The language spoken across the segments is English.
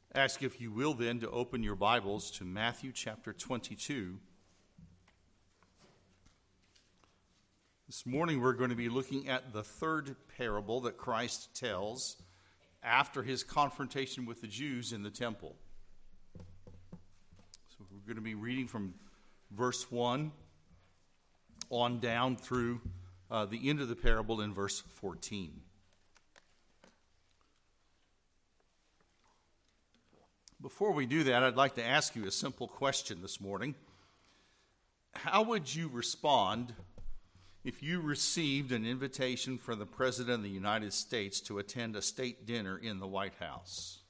Ask, if you will, then, to open your Bibles to Matthew chapter 22. This morning we're going to be looking at the third parable that Christ tells after his confrontation with the Jews in the temple. So we're going to be reading from verse 1 on down through the end of the parable in verse 14. Before we do that, I'd like to ask you a simple question this morning. How would you respond if you received an invitation from the President of the United States to attend a state dinner in the White House?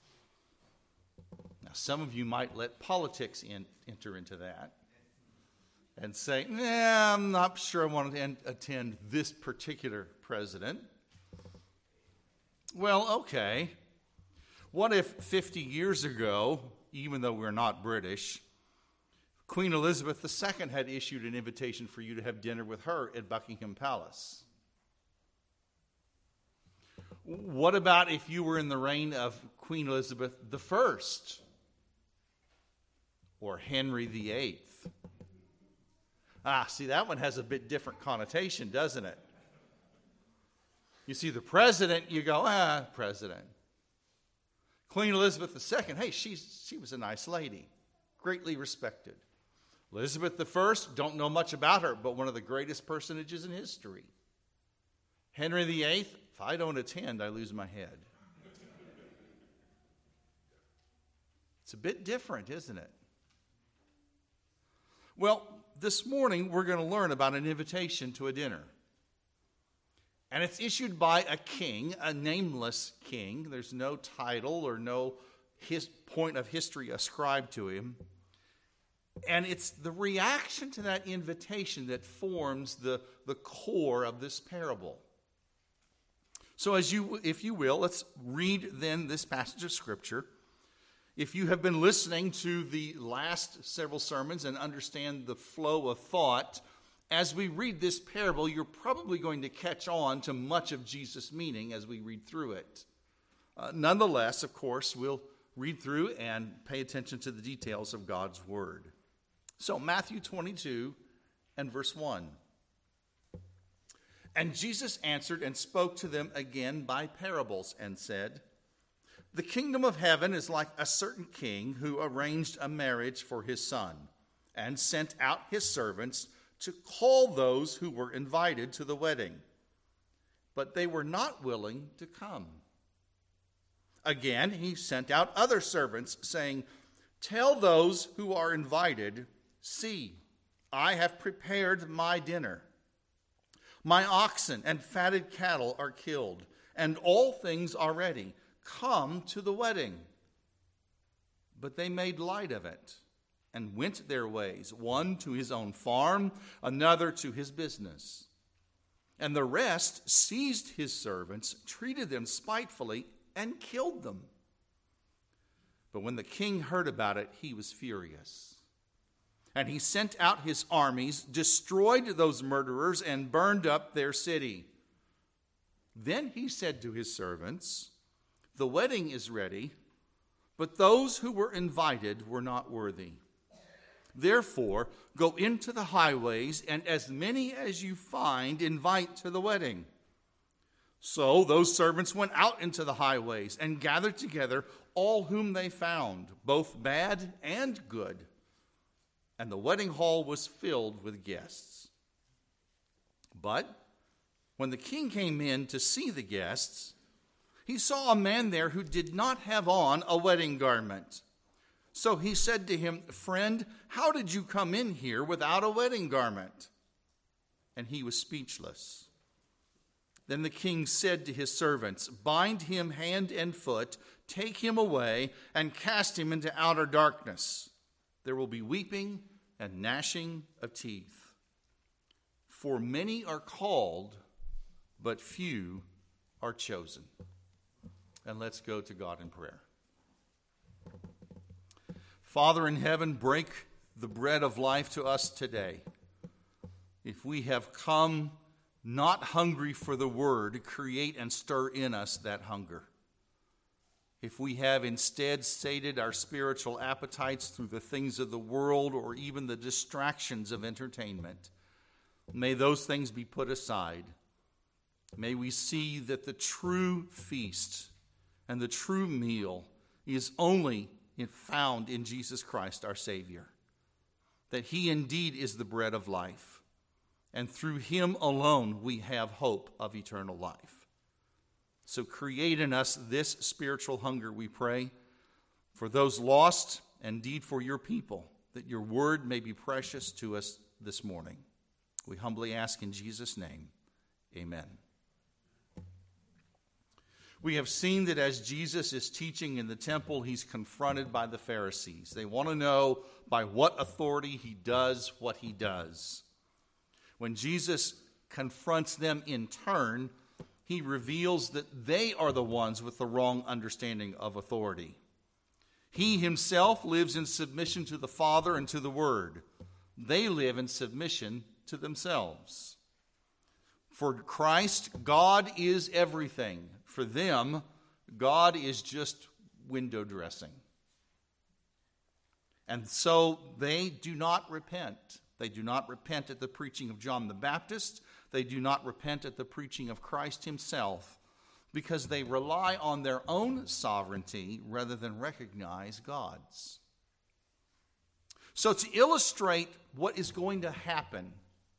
Now, some of you might let politics enter into that and say, I'm not sure I want to attend this particular president. Well, okay. What if 50 years ago, even though we're not British, Queen Elizabeth II had issued an invitation for you to have dinner with her at Buckingham Palace? What about if you were in the reign of Queen Elizabeth I or Henry VIII? See, that one has a bit different connotation, doesn't it? You see the president, you go, president. Queen Elizabeth II, hey, she was a nice lady, greatly respected. Elizabeth I, don't know much about her, but one of the greatest personages in history. Henry VIII, if I don't attend, I lose my head. It's a bit different, isn't it? Well, this morning we're going to learn about an invitation to a dinner. And it's issued by a king, a nameless king. There's no title or no point of history ascribed to him. And it's the reaction to that invitation that forms the core of this parable. So if you will, let's read then this passage of Scripture. If you have been listening to the last several sermons and understand the flow of thought, as we read this parable, you're probably going to catch on to much of Jesus' meaning as we read through it. Nonetheless, of course, we'll read through and pay attention to the details of God's Word. So, Matthew 22 and verse 1. And Jesus answered and spoke to them again by parables and said, The kingdom of heaven is like a certain king who arranged a marriage for his son and sent out his servants to call those who were invited to the wedding. But they were not willing to come. Again, he sent out other servants, saying, Tell those who are invited, See, I have prepared my dinner. My oxen and fatted cattle are killed, and all things are ready. Come to the wedding. But they made light of it and went their ways, one to his own farm, another to his business. And the rest seized his servants, treated them spitefully, and killed them. But when the king heard about it, he was furious. And he sent out his armies, destroyed those murderers, and burned up their city. Then he said to his servants, The wedding is ready, but those who were invited were not worthy. Therefore, go into the highways, and as many as you find, invite to the wedding. So those servants went out into the highways and gathered together all whom they found, both bad and good. And the wedding hall was filled with guests. But when the king came in to see the guests, he saw a man there who did not have on a wedding garment. So he said to him, Friend, how did you come in here without a wedding garment? And he was speechless. Then the king said to his servants, Bind him hand and foot, take him away, and cast him into outer darkness. There will be weeping and gnashing of teeth. For many are called, but few are chosen. And let's go to God in prayer. Father in heaven, break the bread of life to us today. If we have come not hungry for the word, create and stir in us that hunger. if we have instead sated our spiritual appetites through the things of the world or even the distractions of entertainment, may those things be put aside. May we see that the true feast and the true meal is only found in Jesus Christ, our Savior. That he indeed is the bread of life. And through him alone we have hope of eternal life. So create in us this spiritual hunger, we pray, for those lost, and indeed for your people, that your word may be precious to us this morning. We humbly ask in Jesus' name, amen. We have seen that as Jesus is teaching in the temple, he's confronted by the Pharisees. They want to know by what authority he does what he does. When Jesus confronts them in turn, he reveals that they are the ones with the wrong understanding of authority. He himself lives in submission to the Father and to the Word. They live in submission to themselves. For Christ, God is everything. For them, God is just window dressing. And so they do not repent. They do not repent at the preaching of John the Baptist. They do not repent at the preaching of Christ himself, because they rely on their own sovereignty rather than recognize God's. So to illustrate what is going to happen,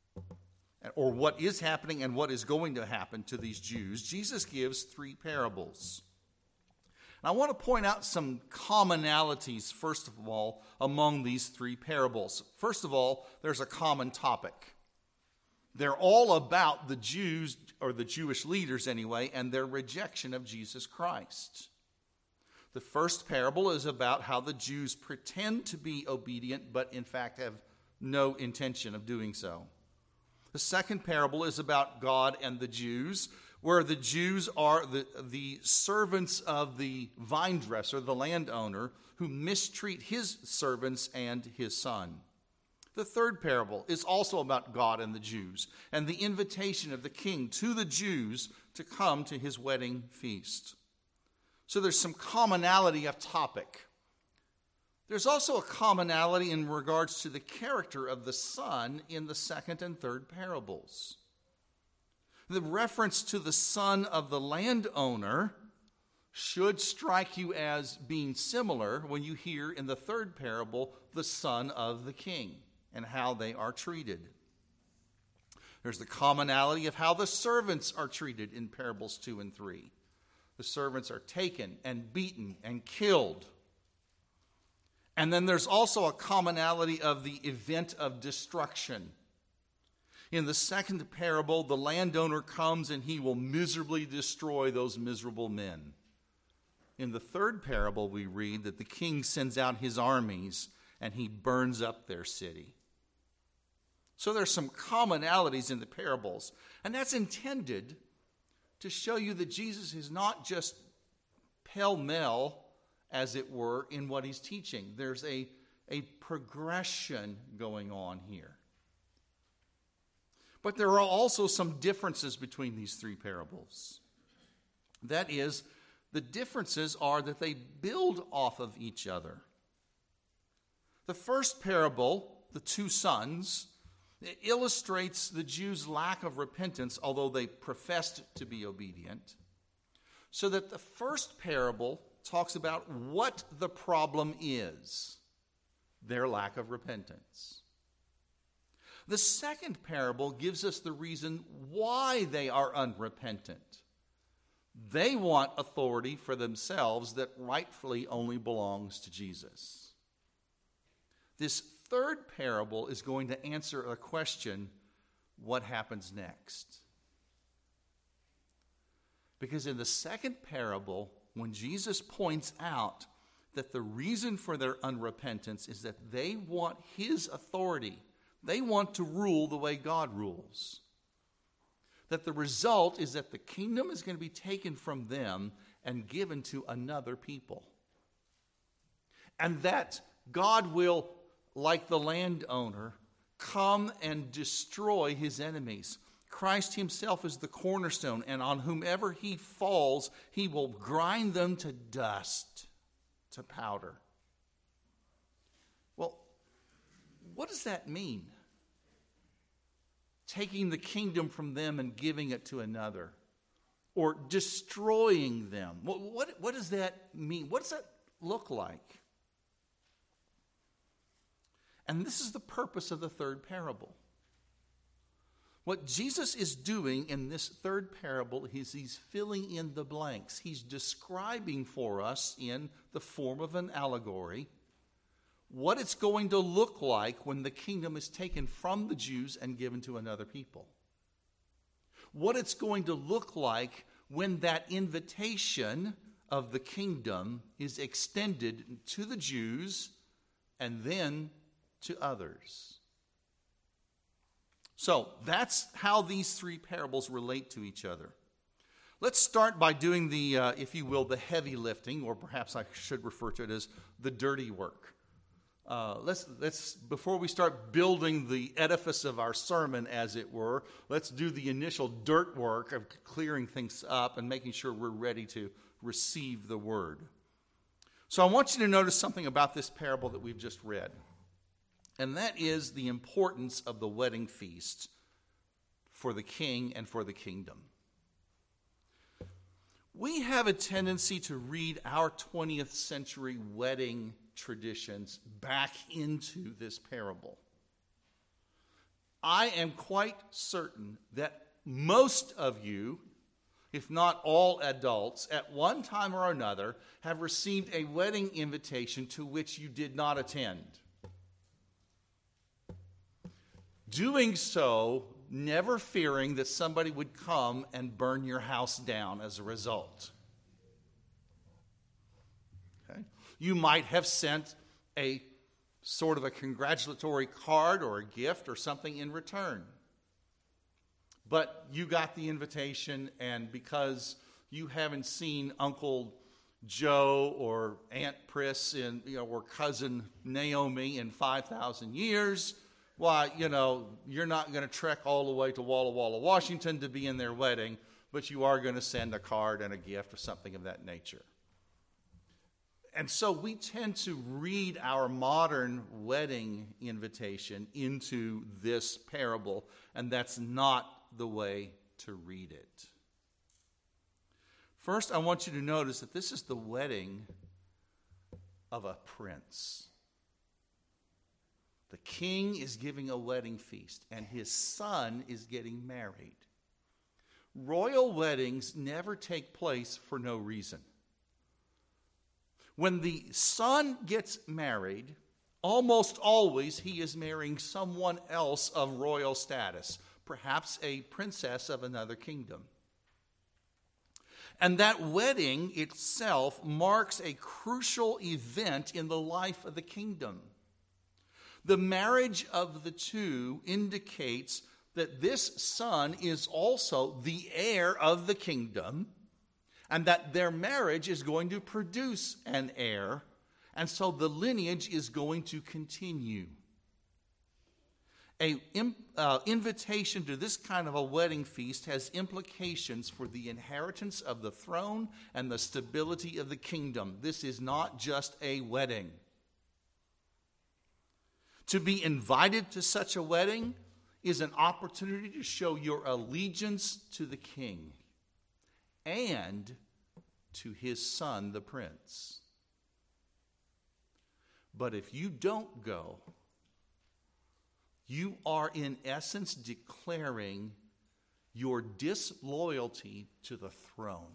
or what is happening and what is going to happen to these Jews, Jesus gives three parables. And I want to point out some commonalities, first of all, among these three parables. First of all, there's a common topic. They're all about the Jews, or the Jewish leaders anyway, and their rejection of Jesus Christ. The first parable is about how the Jews pretend to be obedient, but in fact have no intention of doing so. The second parable is about God and the Jews, where the Jews are the servants of the vine dresser, the landowner, who mistreat his servants and his son. The third parable is also about God and the Jews, and the invitation of the king to the Jews to come to his wedding feast. So there's some commonality of topic. There's also a commonality in regards to the character of the son in the second and third parables. The reference to the son of the landowner should strike you as being similar when you hear in the third parable the son of the king and how they are treated. There's the commonality of how the servants are treated in parables 2 and 3. The servants are taken and beaten and killed. And then there's also a commonality of the event of destruction. In the second parable, the landowner comes and he will miserably destroy those miserable men. In the third parable, we read that the king sends out his armies and he burns up their city. So there's some commonalities in the parables, and that's intended to show you that Jesus is not just pell-mell, as it were, in what he's teaching. There's a progression going on here. But there are also some differences between these three parables. That is, the differences are that they build off of each other. The first parable, the two sons, it illustrates the Jews' lack of repentance, although they professed to be obedient. So that the first parable talks about what the problem is, their lack of repentance. The second parable gives us the reason why they are unrepentant. They want authority for themselves that rightfully only belongs to Jesus. This third parable is going to answer a question: what happens next? Because in the second parable, when Jesus points out that the reason for their unrepentance is that they want his authority, they want to rule the way God rules, that the result is that the kingdom is going to be taken from them and given to another people. And that God will, like the landowner, come and destroy his enemies, Christ himself is the cornerstone, and on whomever he falls, he will grind them to dust, to powder. Well, what does that mean? Taking the kingdom from them and giving it to another, or destroying them. What does that mean? What does that look like? And this is the purpose of the third parable. What Jesus is doing in this third parable is he's filling in the blanks. He's describing for us in the form of an allegory what it's going to look like when the kingdom is taken from the Jews and given to another people. What it's going to look like when that invitation of the kingdom is extended to the Jews and then to others. So that's how these three parables relate to each other. Let's start by doing the, if you will, the heavy lifting, or perhaps I should refer to it as the dirty work. Let's before we start building the edifice of our sermon, as it were, let's do the initial dirt work of clearing things up and making sure we're ready to receive the word. So I want you to notice something about this parable that we've just read. And that is the importance of the wedding feast for the king and for the kingdom. We have a tendency to read our 20th century wedding traditions back into this parable. I am quite certain that most of you, if not all adults, at one time or another have received a wedding invitation to which you did not attend. Doing so, never fearing that somebody would come and burn your house down as a result. Okay? You might have sent a sort of a congratulatory card or a gift or something in return. But you got the invitation, and because you haven't seen Uncle Joe or Aunt Pris or Cousin Naomi in 5,000 years, why, you're not going to trek all the way to Walla Walla, Washington to be in their wedding, but you are going to send a card and a gift or something of that nature. And so we tend to read our modern wedding invitation into this parable, and that's not the way to read it. First, I want you to notice that this is the wedding of a prince. The king is giving a wedding feast, and his son is getting married. Royal weddings never take place for no reason. When the son gets married, almost always he is marrying someone else of royal status, perhaps a princess of another kingdom. And that wedding itself marks a crucial event in the life of the kingdom. The marriage of the two indicates that this son is also the heir of the kingdom, and that their marriage is going to produce an heir, and so the lineage is going to continue. An invitation to this kind of a wedding feast has implications for the inheritance of the throne and the stability of the kingdom. This is not just a wedding. To be invited to such a wedding is an opportunity to show your allegiance to the king and to his son, the prince. But if you don't go, you are in essence declaring your disloyalty to the throne.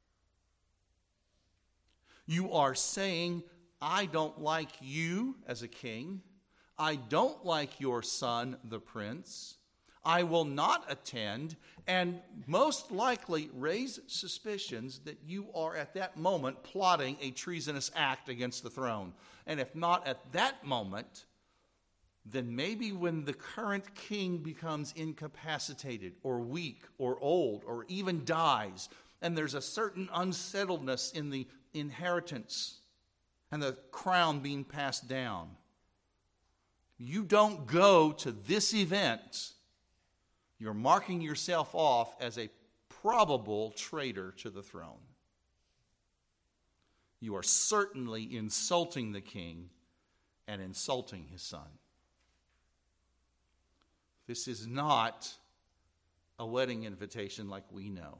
You are saying, I don't like you as a king. I don't like your son, the prince. I will not attend, and most likely raise suspicions that you are at that moment plotting a treasonous act against the throne. And if not at that moment, then maybe when the current king becomes incapacitated or weak or old or even dies, and there's a certain unsettledness in the inheritance and the crown being passed down, you don't go to this event, You're marking yourself off as a probable traitor to the throne. You are certainly insulting the king and insulting his son. This is not a wedding invitation like we know.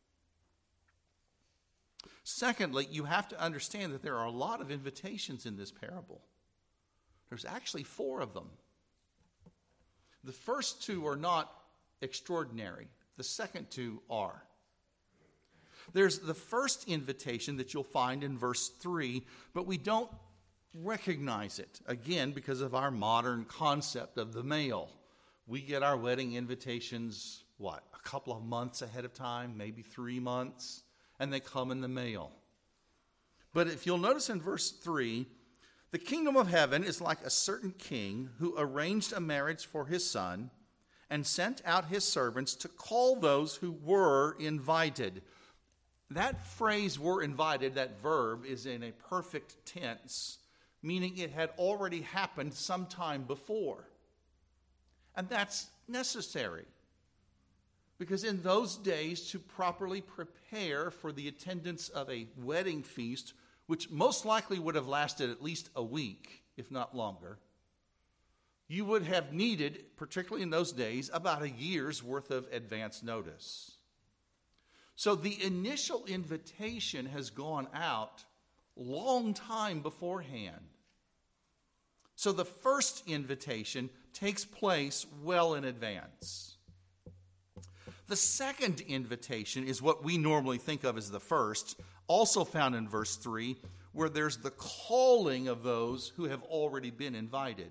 Secondly, you have to understand that there are a lot of invitations in this parable. There's actually 4 of them. The first 2 are not extraordinary. The second 2 are. There's the first invitation that you'll find in verse 3, but we don't recognize it, again, because of our modern concept of the mail. We get our wedding invitations, a couple of months ahead of time, maybe 3 months, and they come in the mail. But if you'll notice in verse 3, the kingdom of heaven is like a certain king who arranged a marriage for his son and sent out his servants to call those who were invited. That phrase, were invited, that verb is in a perfect tense, meaning it had already happened sometime before. And that's necessary, because in those days, to properly prepare for the attendance of a wedding feast, which most likely would have lasted at least a week, if not longer, you would have needed, particularly in those days, about a year's worth of advance notice. So the initial invitation has gone out long time beforehand. So the first invitation takes place well in advance. The second invitation is what we normally think of as the first, also found in verse 3, where there's the calling of those who have already been invited.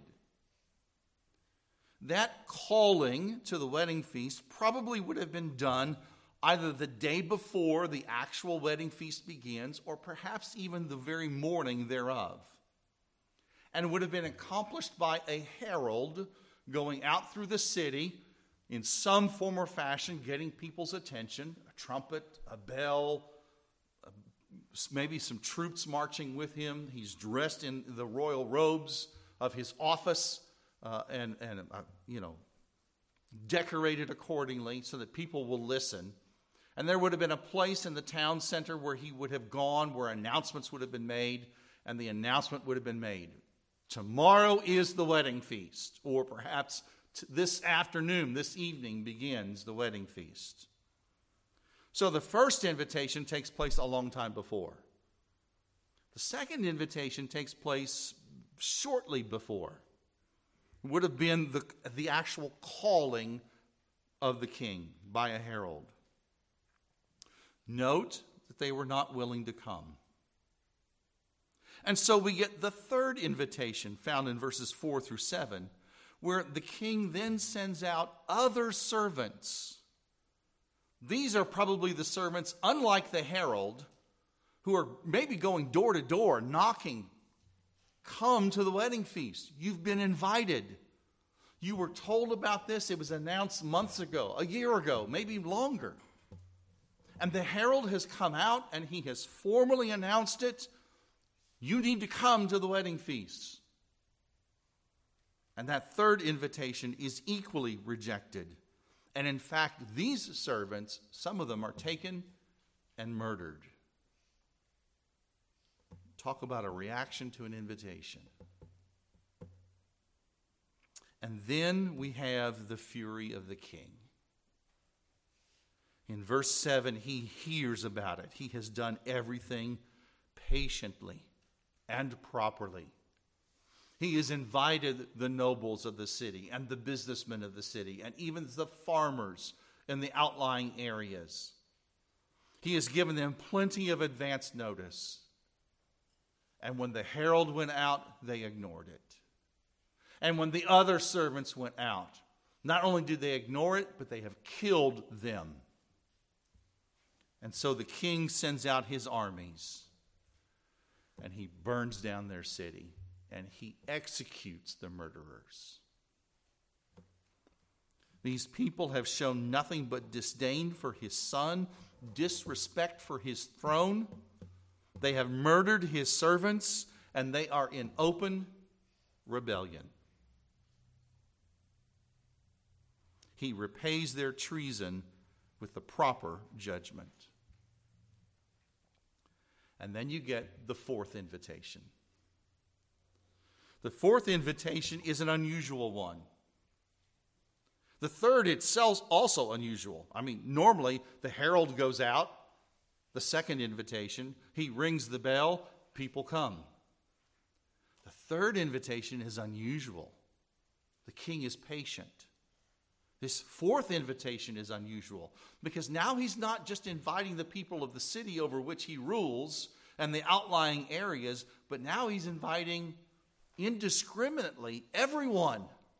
That calling to the wedding feast probably would have been done either the day before the actual wedding feast begins, or perhaps even the very morning thereof. And would have been accomplished by a herald going out through the city in some form or fashion, getting people's attention, a trumpet, a bell, maybe some troops marching with him. He's dressed in the royal robes of his office and decorated accordingly so that people will listen. And there would have been a place in the town center where he would have gone, where announcements would have been made, and the announcement would have been made. Tomorrow is the wedding feast, or perhaps this afternoon, this evening begins the wedding feast. So the first invitation takes place a long time before. The second invitation takes place shortly before. It would have been the actual calling of the king by a herald. Note that they were not willing to come. And so we get the third invitation found in verses 4 through 7, where the king then sends out other servants. These are probably the servants, unlike the herald, who are maybe going door to door, knocking. Come to the wedding feast. You've been invited. You were told about this. It was announced months ago, a year ago, maybe longer. And the herald has come out and he has formally announced it. You need to come to the wedding feast. And that third invitation is equally rejected. And in fact, these servants, some of them are taken and murdered. Talk about a reaction to an invitation. And then we have the fury of the king. In verse 7, he hears about it. He has done everything patiently and properly. He has invited the nobles of the city and the businessmen of the city and even the farmers in the outlying areas. He has given them plenty of advance notice. And when the herald went out, they ignored it. And when the other servants went out, not only did they ignore it, but they have killed them. And so the king sends out his armies, and he burns down their city, and he executes the murderers. These people have shown nothing but disdain for his son, disrespect for his throne. They have murdered his servants, and they are in open rebellion. he repays their treason with the proper judgment. And then you get the fourth invitation. The fourth invitation is an unusual one. The third itself also unusual. Normally the herald goes out, the second invitation, he rings the bell, people come. The third invitation is unusual. The king is patient. This fourth invitation is unusual because now he's not just inviting the people of the city over which he rules and the outlying areas, but now he's inviting indiscriminately everyone.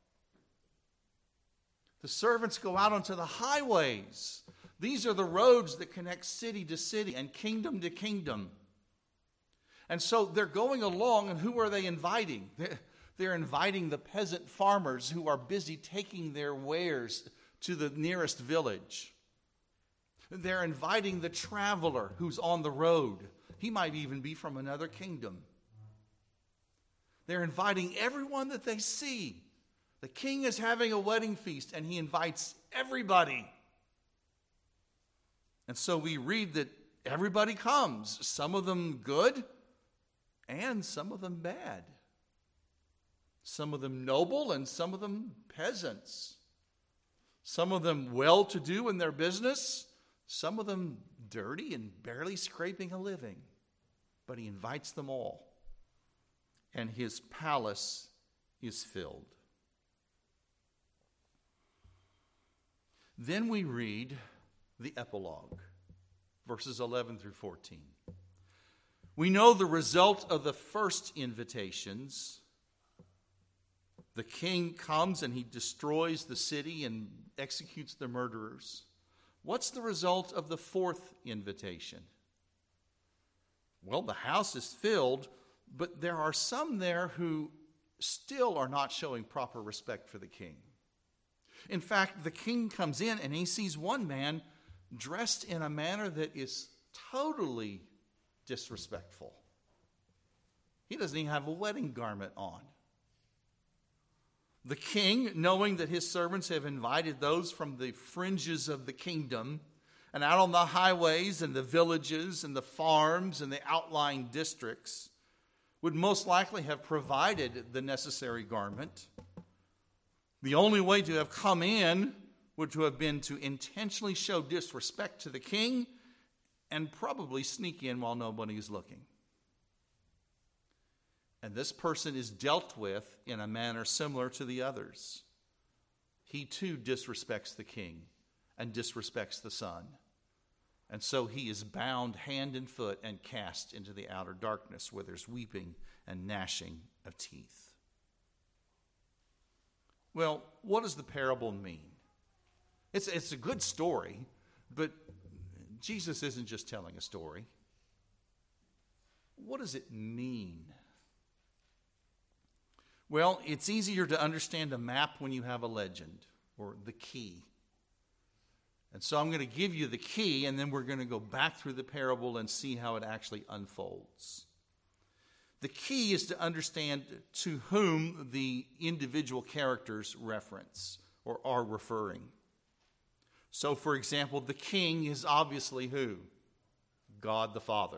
The servants go out onto the highways. These are the roads that connect city to city and kingdom to kingdom. And so they're going along, and who are they inviting? They're inviting the peasant farmers who are busy taking their wares to the nearest village. They're inviting the traveler who's on the road. He might even be from another kingdom. They're inviting everyone that they see. The king is having a wedding feast, and he invites everybody. And so we read that everybody comes, some of them good and some of them bad. Some of them noble and some of them peasants. Some of them well-to-do in their business. Some of them dirty and barely scraping a living. But he invites them all. And his palace is filled. Then we read the epilogue, verses 11 through 14. We know the result of the first invitations. The king comes and he destroys the city and executes the murderers. What's the result of the fourth invitation? Well, the house is filled, but there are some there who still are not showing proper respect for the king. In fact, the king comes in and he sees one man dressed in a manner that is totally disrespectful. He doesn't even have a wedding garment on. The king, knowing that his servants have invited those from the fringes of the kingdom and out on the highways and the villages and the farms and the outlying districts, would most likely have provided the necessary garment. The only way to have come in would to have been to intentionally show disrespect to the king and probably sneak in while nobody is looking. And this person is dealt with in a manner similar to the others. He too disrespects the king and disrespects the son. And so he is bound hand and foot and cast into the outer darkness where there's weeping and gnashing of teeth. Well, what does the parable mean? It's a good story, but Jesus isn't just telling a story. What does it mean? Well, it's easier to understand a map when you have a legend or the key. And so I'm going to give you the key, and then we're going to go back through the parable and see how it actually unfolds. The key is to understand to whom the individual characters reference or are referring. So, for example, the king is obviously who? God the Father.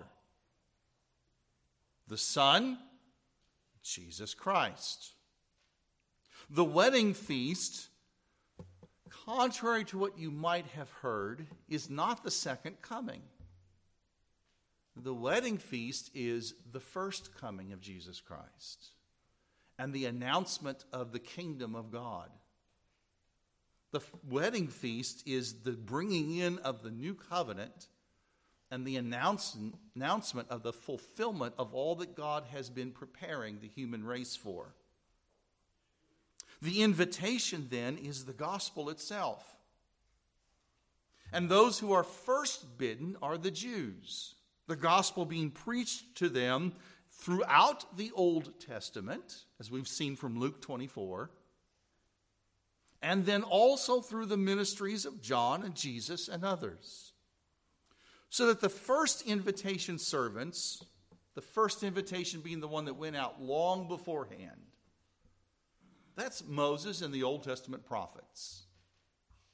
The Son, Jesus Christ. The wedding feast, contrary to what you might have heard, is not the second coming. The wedding feast is the first coming of Jesus Christ and the announcement of the kingdom of God. The wedding feast is the bringing in of the new covenant and the announcement of the fulfillment of all that God has been preparing the human race for. The invitation, then, is the gospel itself. And those who are first bidden are the Jews, the gospel being preached to them throughout the Old Testament, as we've seen from Luke 24, and then also through the ministries of John and Jesus and others. So that the first invitation servants, the first invitation being the one that went out long beforehand, that's Moses and the Old Testament prophets.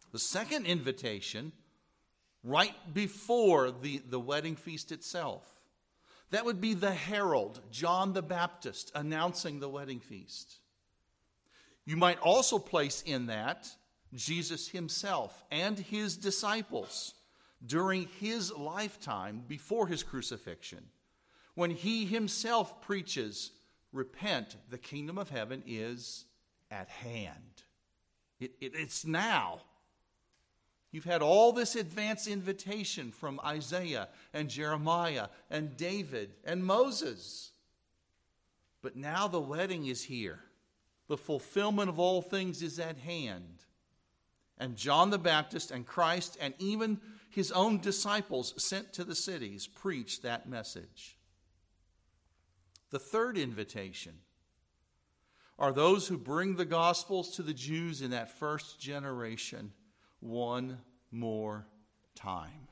The second invitation, right before the wedding feast itself, that would be the herald, John the Baptist, announcing the wedding feast. You might also place in that Jesus himself and his disciples during his lifetime before his crucifixion, when he himself preaches, repent, the kingdom of heaven is at hand. It's now. You've had all this advance invitation from Isaiah and Jeremiah and David and Moses. But now the wedding is here. The fulfillment of all things is at hand. And John the Baptist and Christ and even his own disciples sent to the cities preached that message. The third invitation are those who bring the Gospels to the Jews in that first generation one more time.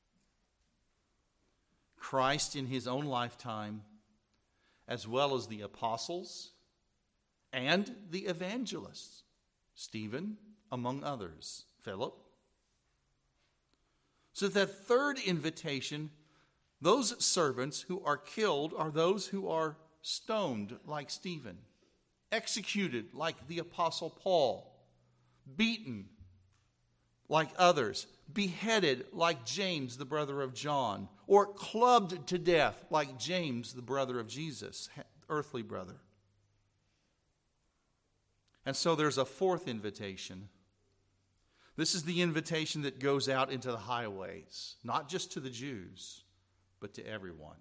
Christ in his own lifetime, as well as the apostles and the evangelists, Stephen among others, Philip. So that third invitation, those servants who are killed are those who are stoned like Stephen, executed like the Apostle Paul, beaten like others, beheaded like James, the brother of John, or clubbed to death like James, the brother of Jesus, earthly brother. And so there's a fourth invitation. This is the invitation that goes out into the highways, not just to the Jews, but to everyone.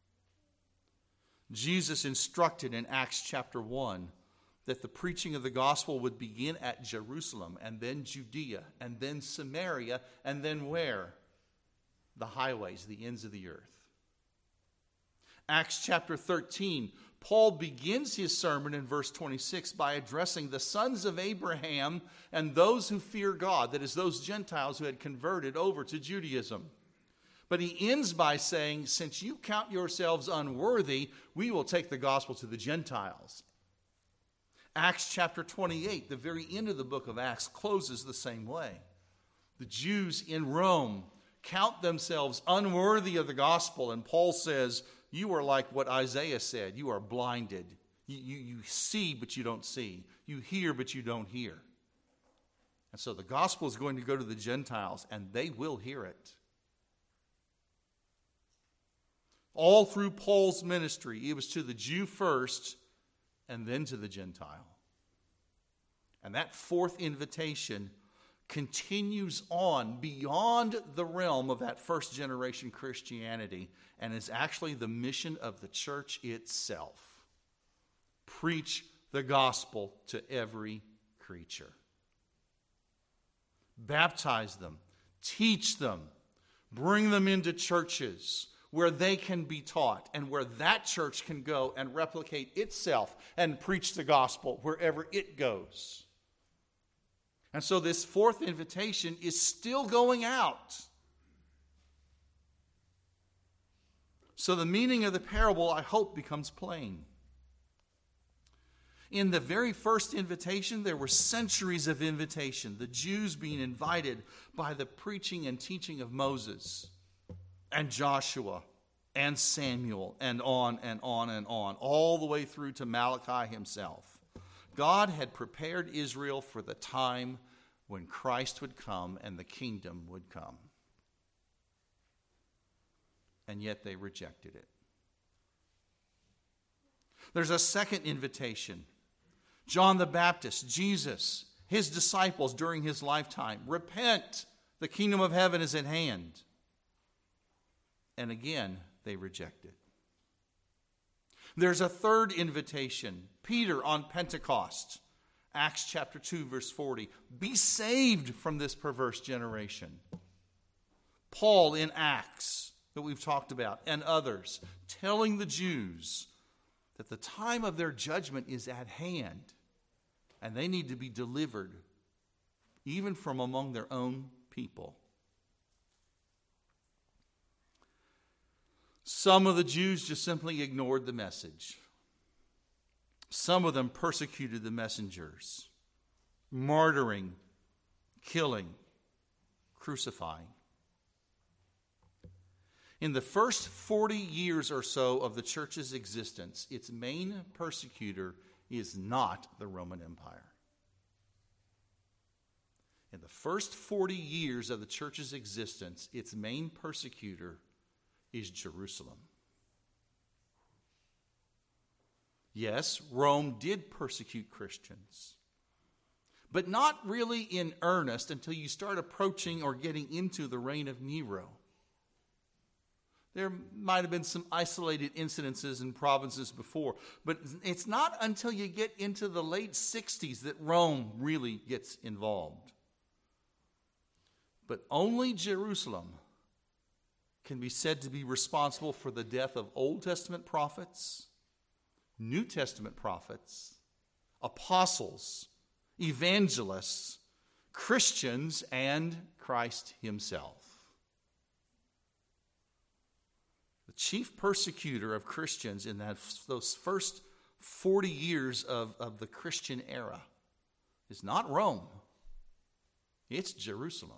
Jesus instructed in Acts chapter 1 that the preaching of the gospel would begin at Jerusalem, and then Judea, and then Samaria, and then where? The highways, the ends of the earth. Acts chapter 13, Paul begins his sermon in verse 26 by addressing the sons of Abraham and those who fear God, that is, those Gentiles who had converted over to Judaism. But he ends by saying, since you count yourselves unworthy, we will take the gospel to the Gentiles. Acts chapter 28, the very end of the book of Acts, closes the same way. The Jews in Rome count themselves unworthy of the gospel, and Paul says, you are like what Isaiah said, you are blinded. You see, but you don't see. You hear, but you don't hear. And so the gospel is going to go to the Gentiles, and they will hear it. All through Paul's ministry, it was to the Jew first, and then to the Gentile. And that fourth invitation continues on beyond the realm of that first generation Christianity and is actually the mission of the church itself. Preach the gospel to every creature. Baptize them, teach them, bring them into churches where they can be taught and where that church can go and replicate itself and preach the gospel wherever it goes. And so this fourth invitation is still going out. So the meaning of the parable, I hope, becomes plain. In the very first invitation, there were centuries of invitation, the Jews being invited by the preaching and teaching of Moses and Joshua and Samuel and on and on and on, all the way through to Malachi himself. God had prepared Israel for the time when Christ would come and the kingdom would come. And yet they rejected it. There's a second invitation. John the Baptist, Jesus, his disciples during his lifetime, repent, the kingdom of heaven is at hand. And again, they reject it. There's a third invitation. Peter on Pentecost, Acts chapter 2, verse 40. Be saved from this perverse generation. Paul in Acts, that we've talked about, and others, telling the Jews that the time of their judgment is at hand, and they need to be delivered even from among their own people. Some of the Jews just simply ignored the message. Some of them persecuted the messengers, martyring, killing, crucifying. In the first 40 years or so of the church's existence, its main persecutor is not the Roman Empire. In the first 40 years of the church's existence, its main persecutor is Jerusalem. Yes, Rome did persecute Christians, but not really in earnest until you start approaching or getting into the reign of Nero. There might have been some isolated incidences in provinces before, but it's not until you get into the late 60s that Rome really gets involved. But only Jerusalem can be said to be responsible for the death of Old Testament prophets, New Testament prophets, apostles, evangelists, Christians, and Christ himself. The chief persecutor of Christians in those first 40 years of the Christian era is not Rome. It's Jerusalem.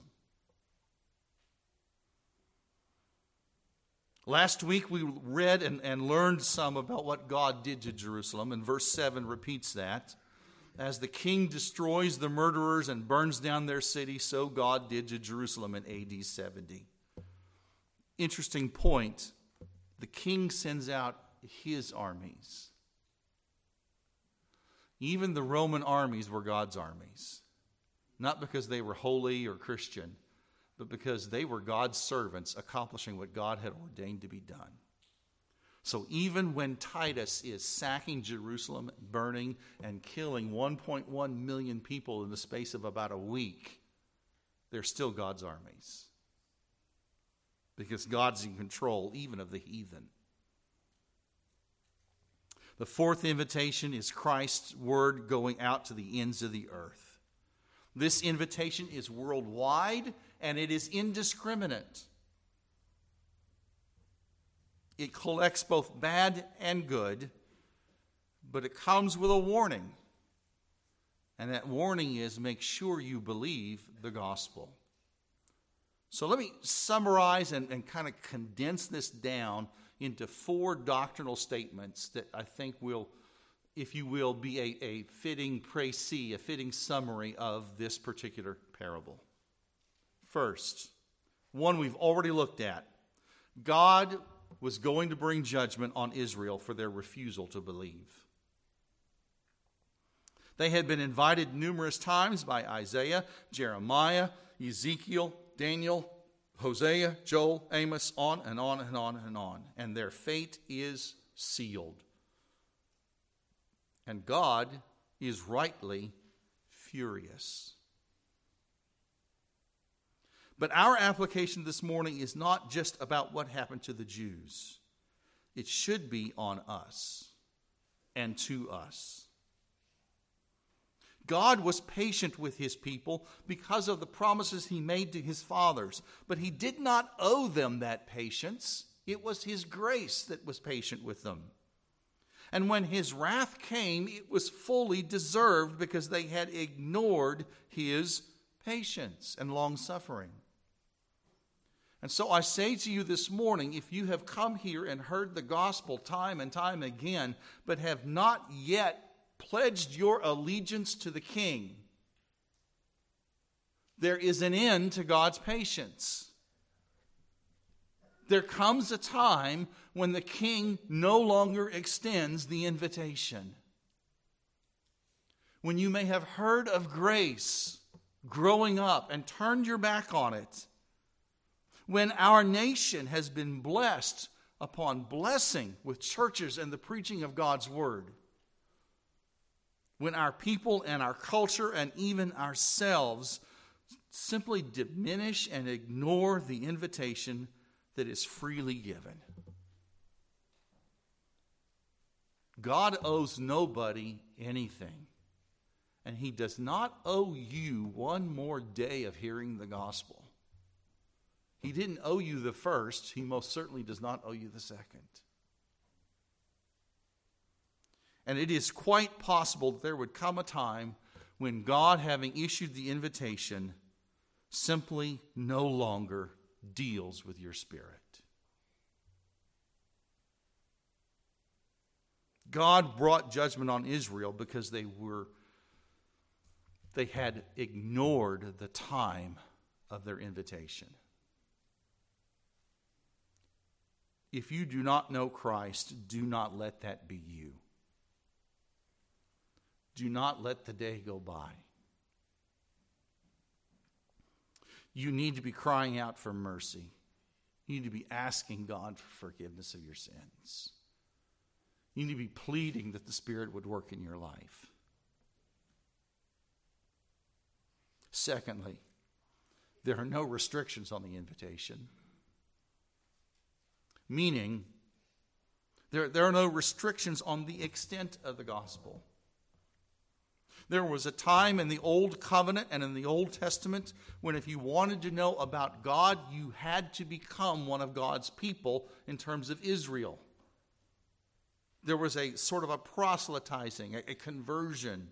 Last week we read and learned some about what God did to Jerusalem, and verse 7 repeats that. As the king destroys the murderers and burns down their city, so God did to Jerusalem in AD 70. Interesting point. The king sends out his armies. Even the Roman armies were God's armies. Not because they were holy or Christian, but because they were God's servants accomplishing what God had ordained to be done. So even when Titus is sacking Jerusalem, burning and killing 1.1 million people in the space of about a week, they're still God's armies. Because God's in control even of the heathen. The fourth invitation is Christ's word going out to the ends of the earth. This invitation is worldwide and it is indiscriminate. It collects both bad and good, but it comes with a warning. And that warning is make sure you believe the gospel. So let me summarize and kind of condense this down into 4 doctrinal statements that I think will, if you will, be a fitting précis, a fitting summary of this particular parable. First, one we've already looked at. God was going to bring judgment on Israel for their refusal to believe. They had been invited numerous times by Isaiah, Jeremiah, Ezekiel, Daniel, Hosea, Joel, Amos, on and on and on and on. And their fate is sealed. And God is rightly furious. But our application this morning is not just about what happened to the Jews. It should be on us and to us. God was patient with his people because of the promises he made to his fathers. But he did not owe them that patience. It was his grace that was patient with them. And when his wrath came, it was fully deserved because they had ignored his patience and long-suffering. And so I say to you this morning, if you have come here and heard the gospel time and time again, but have not yet pledged your allegiance to the King, there is an end to God's patience. There comes a time when the King no longer extends the invitation. When you may have heard of grace growing up and turned your back on it. When our nation has been blessed upon blessing with churches and the preaching of God's word. When our people and our culture and even ourselves simply diminish and ignore the invitation that is freely given. God owes nobody anything. And he does not owe you one more day of hearing the gospel. He didn't owe you the first. He most certainly does not owe you the second. And it is quite possible that there would come a time when God, having issued the invitation, simply no longer deals with your spirit. God brought judgment on Israel because they had ignored the time of their invitation. If you do not know Christ, do not let that be you. Do not let the day go by. You need to be crying out for mercy. You need to be asking God for forgiveness of your sins. You need to be pleading that the Spirit would work in your life. Secondly, there are no restrictions on the invitation. Meaning, there are no restrictions on the extent of the gospel. There was a time in the Old Covenant and in the Old Testament when if you wanted to know about God, you had to become one of God's people in terms of Israel. There was a sort of a proselytizing, a conversion.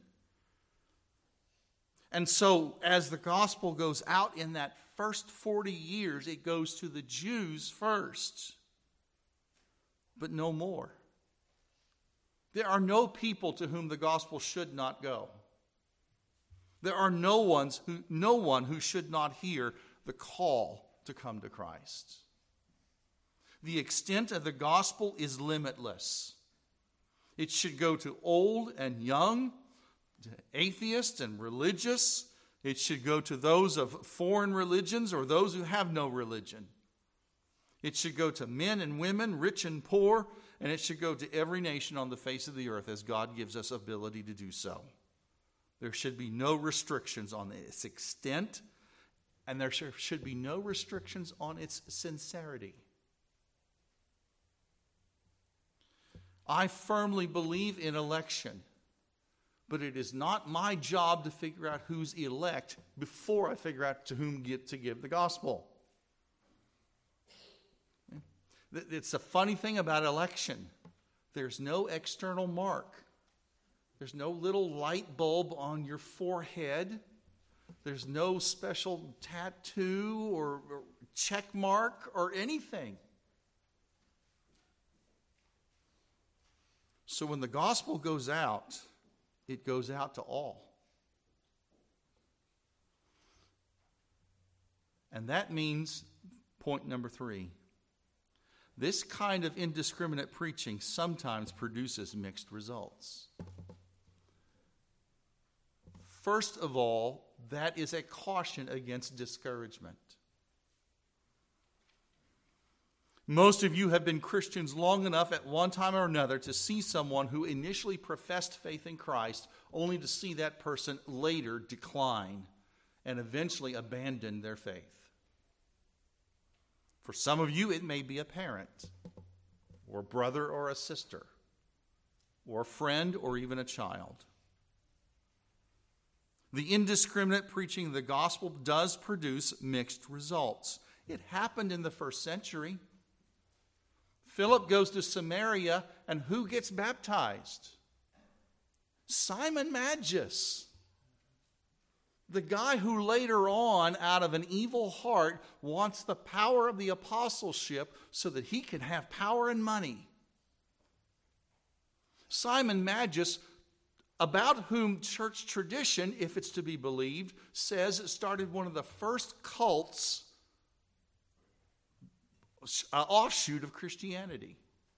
And so as the gospel goes out in that first 40 years, it goes to the Jews first, but no more. There are no people to whom the gospel should not go. There are no one who should not hear the call to come to Christ. The extent of the gospel is limitless. It should go to old and young, to atheists and religious. It should go to those of foreign religions or those who have no religion. It should go to men and women, rich and poor, and it should go to every nation on the face of the earth as God gives us ability to do so. There should be no restrictions on its extent, and there should be no restrictions on its sincerity. I firmly believe in election, but it is not my job to figure out who's elect before I figure out to whom to give the gospel. It's a funny thing about election. There's no external mark. There's no little light bulb on your forehead. There's no special tattoo or check mark or anything. So when the gospel goes out, it goes out to all. And that means, point number 3, this kind of indiscriminate preaching sometimes produces mixed results. First of all, that is a caution against discouragement. Most of you have been Christians long enough at one time or another to see someone who initially professed faith in Christ only to see that person later decline and eventually abandon their faith. For some of you, it may be a parent or a brother or a sister or a friend or even a child. The indiscriminate preaching of the gospel does produce mixed results. It happened in the first century. Philip goes to Samaria, and who gets baptized? Simon Magus. The guy who later on, out of an evil heart, wants the power of the apostleship so that he can have power and money. Simon Magus, about whom church tradition, if it's to be believed, says it started one of the first cults, offshoot of Christianity.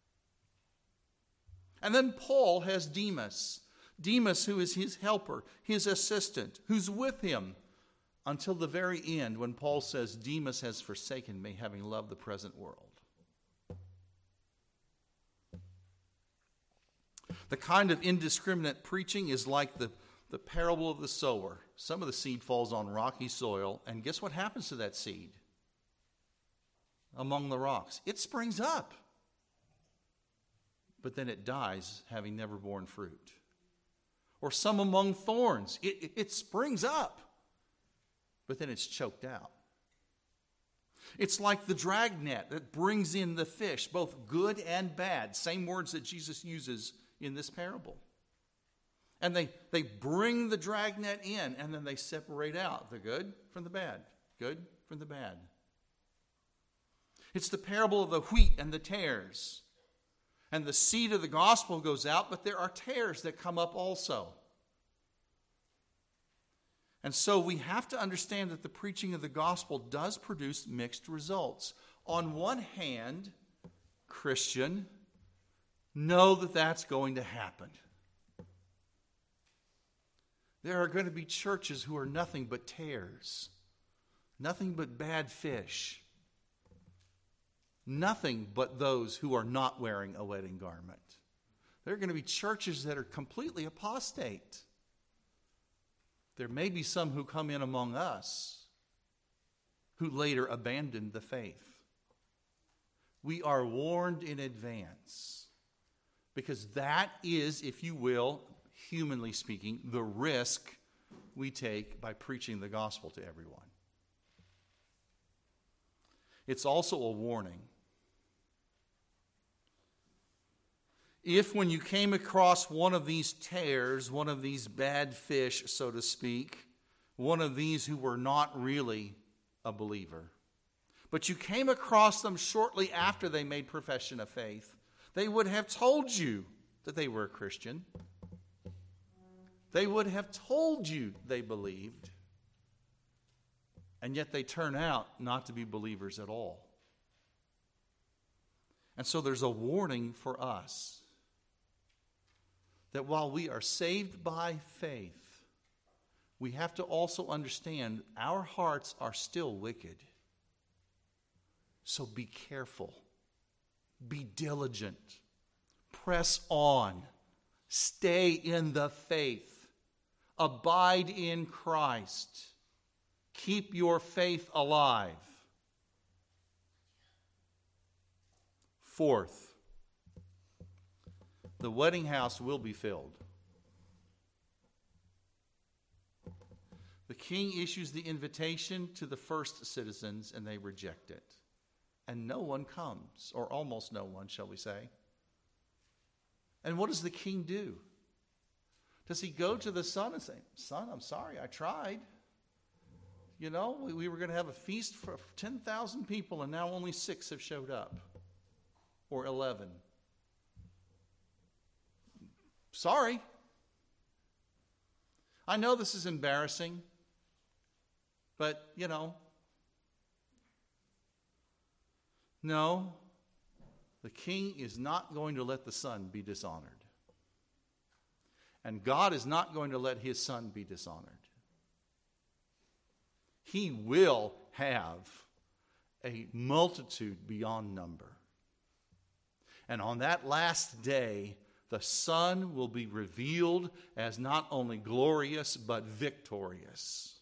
And then Paul has Demas. Demas, who is his helper, his assistant, who's with him until the very end when Paul says, Demas has forsaken me, having loved the present world. The kind of indiscriminate preaching is like the parable of the sower. Some of the seed falls on rocky soil, and guess what happens to that seed? Among the rocks. It springs up. But then it dies, having never borne fruit. Or some among thorns. It springs up. But then it's choked out. It's like the dragnet that brings in the fish, both good and bad. Same words that Jesus uses in this parable. And they bring the dragnet in, and then they separate out the good from the bad. good from the bad. It's the parable of the wheat and the tares. And the seed of the gospel goes out, but there are tares that come up also. And so we have to understand that the preaching of the gospel does produce mixed results. On one hand, Christian, know that that's going to happen. There are going to be churches who are nothing but tares, nothing but bad fish, nothing but those who are not wearing a wedding garment. There are going to be churches that are completely apostate. There may be some who come in among us who later abandoned the faith. We are warned in advance because that is, if you will, humanly speaking, the risk we take by preaching the gospel to everyone. It's also a warning. If when you came across one of these tares, one of these bad fish, so to speak, one of these who were not really a believer, but you came across them shortly after they made profession of faith, they would have told you that they were a Christian. They would have told you they believed, and yet they turn out not to be believers at all. And so there's a warning for us that while we are saved by faith, we have to also understand our hearts are still wicked. So be careful, be diligent, press on, stay in the faith, abide in Christ, keep your faith alive. Fourth, the wedding house will be filled. The king issues the invitation to the first citizens, and they reject it. And no one comes, or almost no one, shall we say. And what does the king do? Does he go to the son and say, "Son, I'm sorry, I tried. You know, we were going to have a feast for 10,000 people, and now only 6 have showed up, or 11. Sorry. I know this is embarrassing, but, you know, no, the king is not going to let the son be dishonored. And God is not going to let his son be dishonored. He will have a multitude beyond number. And on that last day, the Son will be revealed as not only glorious, but victorious.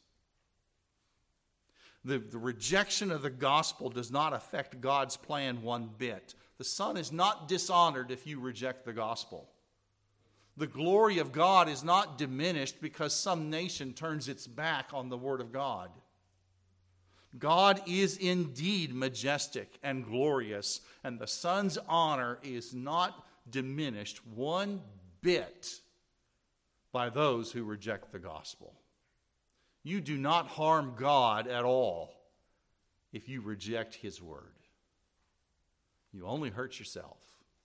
The rejection of the gospel does not affect God's plan one bit. The Son is not dishonored if you reject the gospel. The glory of God is not diminished because some nation turns its back on the Word of God. God is indeed majestic and glorious, and the Son's honor is not diminished one bit by those who reject the gospel. You do not harm God at all if you reject his word. You only hurt yourself.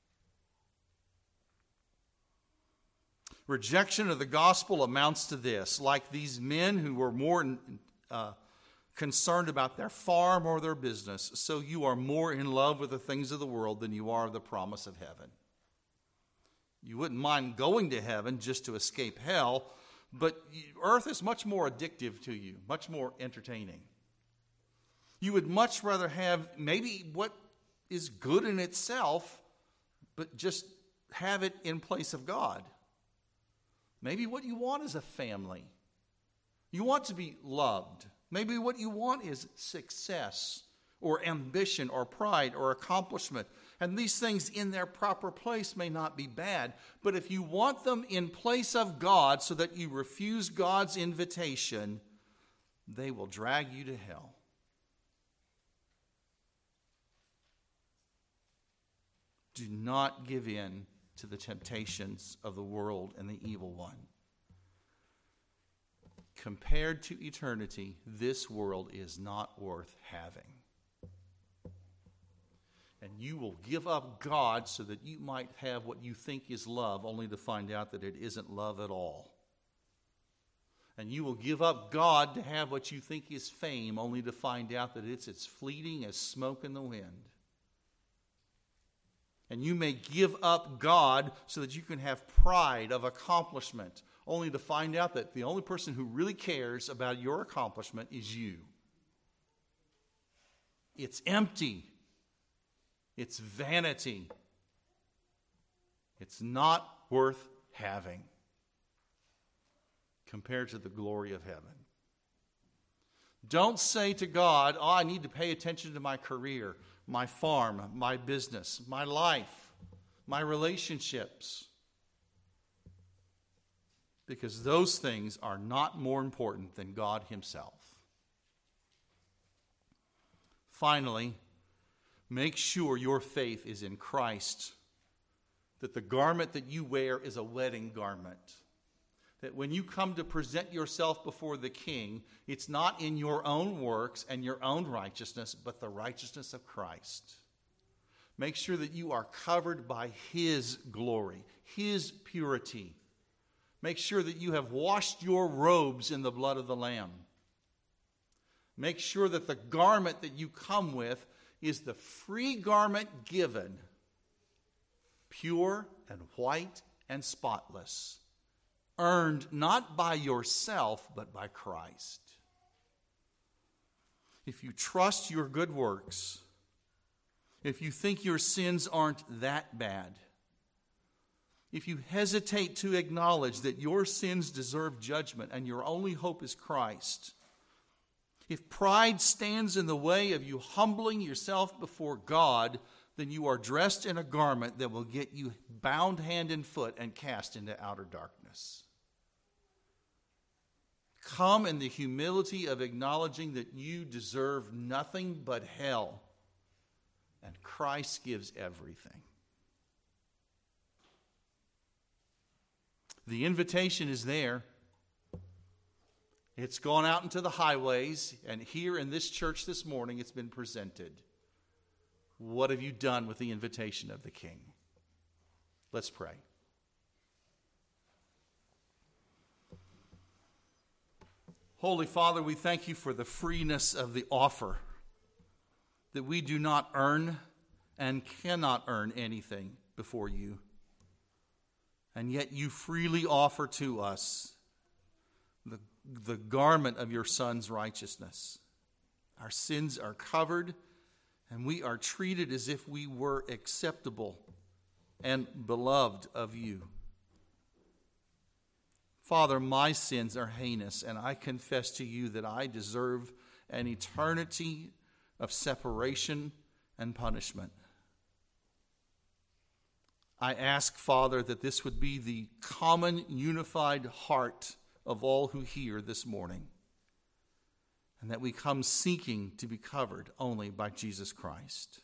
Rejection of the gospel amounts to this: like these men who were more concerned about their farm or their business, so you are more in love with the things of the world than you are the promise of heaven. You wouldn't mind going to heaven just to escape hell, but earth is much more addictive to you, much more entertaining. You would much rather have maybe what is good in itself, but just have it in place of God. Maybe what you want is a family. You want to be loved. Maybe what you want is success or ambition or pride or accomplishment. And these things in their proper place may not be bad, but if you want them in place of God so that you refuse God's invitation, they will drag you to hell. Do not give in to the temptations of the world and the evil one. compared to eternity, this world is not worth having. And you will give up God so that you might have what you think is love, only to find out that it isn't love at all. And you will give up God to have what you think is fame, only to find out that it's as fleeting as smoke in the wind. And you may give up God so that you can have pride of accomplishment, only to find out that the only person who really cares about your accomplishment is you. It's empty. It's vanity. It's not worth having compared to the glory of heaven. Don't say to God, oh, I need to pay attention to my career, my farm, my business, my life, my relationships. Because those things are not more important than God Himself. Finally, make sure your faith is in Christ, that the garment that you wear is a wedding garment. That when you come to present yourself before the King, it's not in your own works and your own righteousness, but the righteousness of Christ. Make sure that you are covered by His glory, His purity. Make sure that you have washed your robes in the blood of the Lamb. Make sure that the garment that you come with is the free garment given, pure and white and spotless, earned not by yourself, but by Christ. If you trust your good works, if you think your sins aren't that bad, if you hesitate to acknowledge that your sins deserve judgment and your only hope is Christ, if pride stands in the way of you humbling yourself before God, then you are dressed in a garment that will get you bound hand and foot and cast into outer darkness. Come in the humility of acknowledging that you deserve nothing but hell, and Christ gives everything. The invitation is there. It's gone out into the highways, and here in this church this morning it's been presented. What have you done with the invitation of the King? Let's pray. Holy Father, we thank you for the freeness of the offer, that we do not earn and cannot earn anything before you. And yet you freely offer to us the garment of your Son's righteousness. Our sins are covered, and we are treated as if we were acceptable and beloved of you. Father, my sins are heinous, and I confess to you that I deserve an eternity of separation and punishment. I ask, Father, that this would be the common, unified heart of all who hear this morning, and that we come seeking to be covered only by Jesus Christ.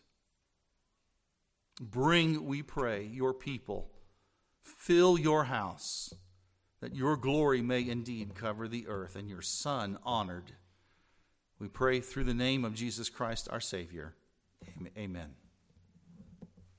Bring, we pray, your people. Fill your house, that your glory may indeed cover the earth and your Son honored. We pray through the name of Jesus Christ, our Savior. Amen.